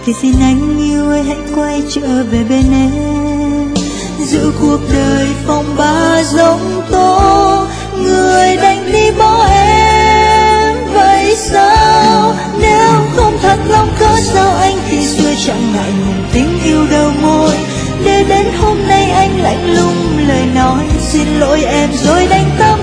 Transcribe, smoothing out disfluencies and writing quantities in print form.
thì xin anh yêu ơi hãy quay trở về bên em. Giữa cuộc đời phong ba giông tố, người đành đi bỏ em. Vậy sao nếu không thật lòng cớ sao anh khi xưa chẳng ngại ngùng tình yêu đầu môi, để đến hôm nay anh lạnh lùng lời nói xin lỗi em rồi đành tâm